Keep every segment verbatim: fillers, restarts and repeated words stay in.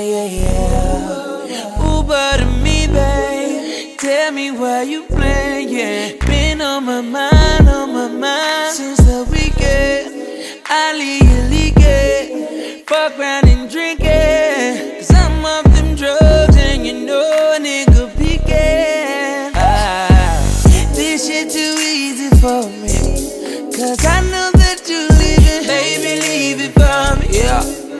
yeah, yeah. Uber to me, babe. Tell me why you playing, yeah. Been on my mind, on my mind since the weekend. I legally get fuck around and drink it. Cause I'm off them drugs and you know a nigga peeking. Ah, this shit too easy for me. Cause I know that you leaving. Baby, leave it for me, yeah.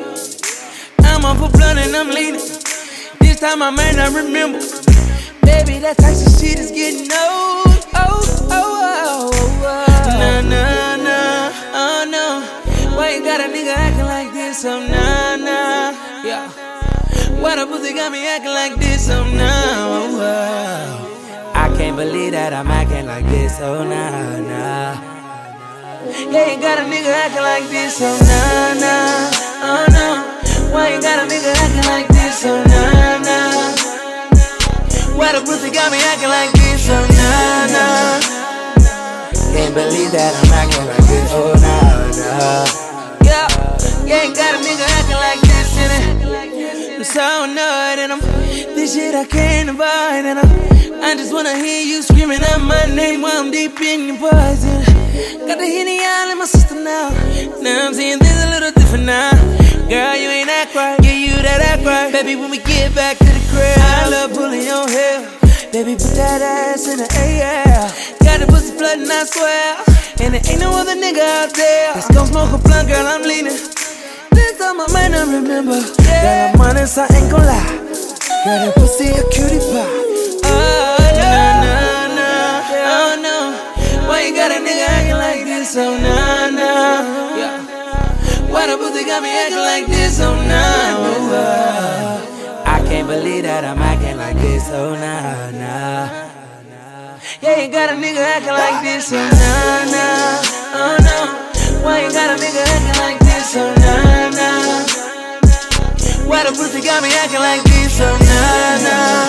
I'm off a blunt and I'm leaning. This time I may not remember. Baby, that type of shit is getting old. Oh, oh, oh, oh, oh. Nah, nah, nah, oh no. Why you got a nigga acting like this? Oh, nah, nah, yeah. Why the pussy got me acting like this? Oh, nah, oh, oh. I can't believe that I'm acting like this. Oh, nah, nah. Yeah, you got a nigga acting like this. Oh, nah, nah, oh, no. Why you got a nigga acting like this? Oh, nah, nah. Why the pussy got me acting like this? Oh, nah, nah. Can't believe that I'm acting like this. Oh, nah, nah. Yeah, yeah, ain't got a nigga acting like this in it. I'm so annoyed and I'm this shit I can't avoid. And I, I just wanna hear you screaming out my name while I'm deep in your poison. Got the Henny all in my system now. Now I'm seeing things a little different now. Girl, you ain't act right, yeah, you that act right. Baby, when we get back to the crib, I love pulling your hair. Baby, put that ass in the air. Got the pussy flooding, I swear. And there ain't no other nigga out there. Let's go smoke a blunt, girl, I'm leaning. This on my mind, I remember. Yeah. Girl, I'm honest, I ain't gon' lie. Girl, that pussy a cutie pie. Oh, no, no, no, oh, no. Why you got a nigga acting like this? Oh, no, no, yeah. Why the pussy got me acting like this? Oh, no, oh, I can't believe that I'm acting like this. Oh, nah, nah. Yeah, you got a nigga acting like this. Oh, nah, nah. Oh, no. Why you got a nigga acting like this? Oh, nah, nah. Why the pussy got me acting like this? Oh, nah,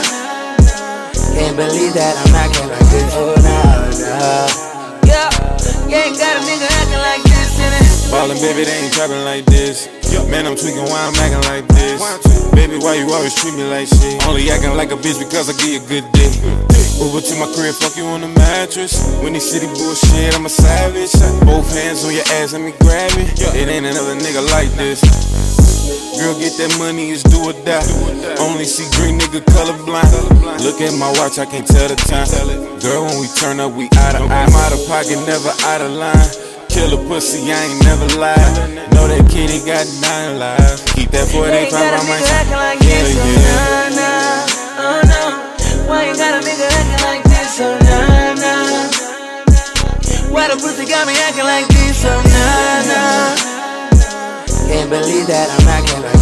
nah. Can't believe that I'm acting like this. Oh, nah, nah. Yeah, yeah, you got a nigga acting like this in it. Ballin', baby, they ain't trappin' like this. Man, I'm tweaking why I'm acting like this. Baby, why you always treat me like shit? Only acting like a bitch because I give you a good dick. Uber to my crib, fuck you on the mattress. When these city bullshit, I'm a savage. Both hands on your ass, let me grab it. It ain't another nigga like this. Girl, get that money, it's do or die. Only see green nigga colorblind. Look at my watch, I can't tell the time. Girl, when we turn up, we out of eye. I'm out of pocket, never out of line. Kill a pussy, I ain't never lied. Know that kitty got nine lives. Keep that forty-five on my side. Like yeah, this, yeah. Oh, nah, nah. Oh, no. Why you got a nigga acting like this? Oh, nah, nah. Why the pussy got me acting like this? Oh, nah, nah. Can't believe that I'm acting like